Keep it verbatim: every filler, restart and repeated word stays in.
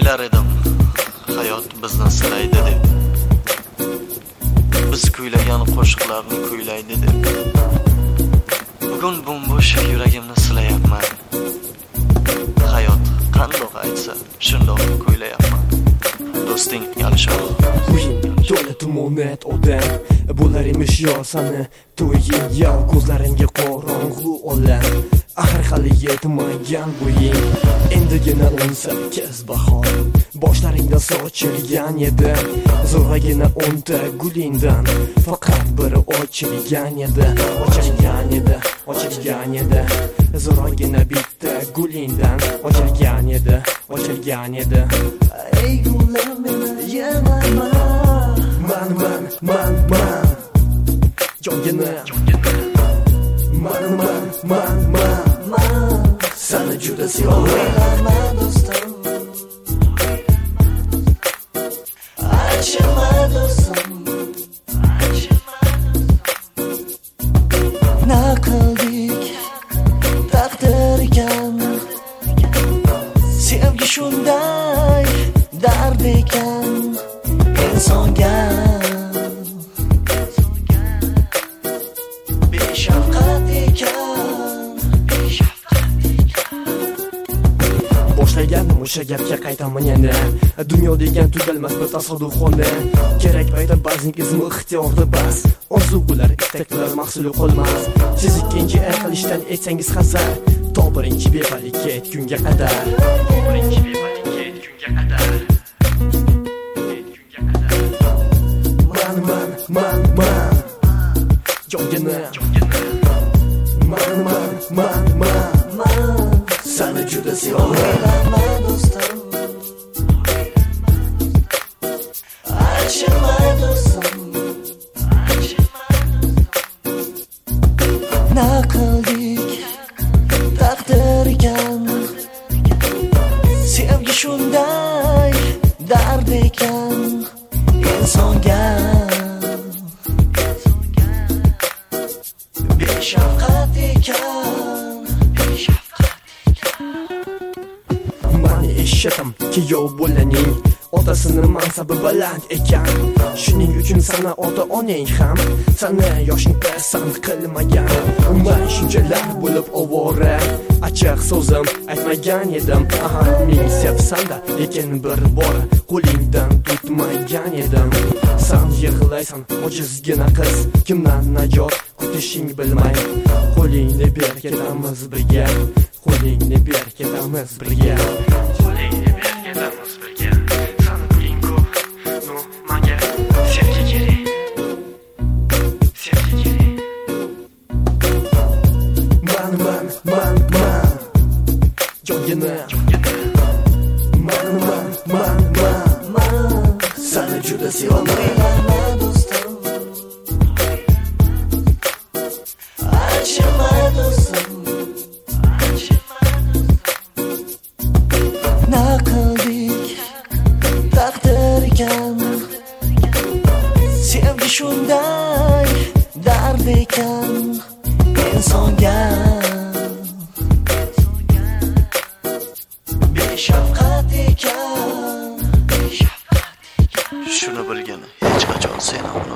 o'ylar edim hayot bizni silaydi deb, biz kuylagan qo'shiqlarni kuylaydi deb. Bugun bo'sh yuragimni silayapman, hayot qandoq aytsa shundoq kuylayapman. Do'sting Alisher. To'la tumonat odam bo'lar emish yor sani to'ying yow, ko'zlaringga qorong'u olam. Axir hali yetmagan bo'ying, endigina o'n sakkiz bahor. Boshlaringda sochilgan edi zo'rg'agina o'nta gulingdan, faqat biri ochilgan edi, ochilgan edi, ochilgan edi. Zo'rg'agina bitta gulingdan ochilgan edi, ochilgan edi. Ey gulim meni yemaman, man man man man jongina, man man man man man seni juda sevaman do'stim. Achima do'stim, na qildik taqdir ekan, sevgi shunday dard ekan insonga, beshafqat ekan. Boshlagandim o'sha gapga qaytaman endi, dunyo degan tugalmas bir tasodif xona. Kerak paytda ba'zing izmi ixtiyorda bas, orzular istaklar mahsuli qolmas. Siz ikkinchi er qilishdan etsangiz hazar, to birinchi bevalikka yetgunga qadar, birinchi bevalikka yetgunga qadar. Man man man man jongina, man man man man man seni juda sevaman do'stim. Achima do'stim, na qildik taqdir ekan, sevgi shunday dard ekan insonga, beshafqat ekan. Mani eshitdim kuyov bo'laning otasini mansabi baland ekan, shuning uchun sana ota onang ham sani yoshingda sand qilmagan. Men shunchalar bo'lib ovora, achchiq so'zim aytmagan edim. Aha, men sevsam-da, lekin bir bor qo'lingdan tutmagan edim. Sen yig'laysan ojizgina qiz, kimdan najot kutishing bilmay. Qo'lingni ber ketamiz birga, qo'lingni ber ketamiz birga, qo'lingni ber ketamiz birga. Sen puling ko'p, no menga sevgi kerak, sevgi kerak. Man man man man jongina, man man man man man seni juda sevaman do'stim. Achima do'stim, na qildik taqdir ekan, sevgi shunday dard ekan insonga, beshafqat ekan. Shuni bilgin hech qachon sen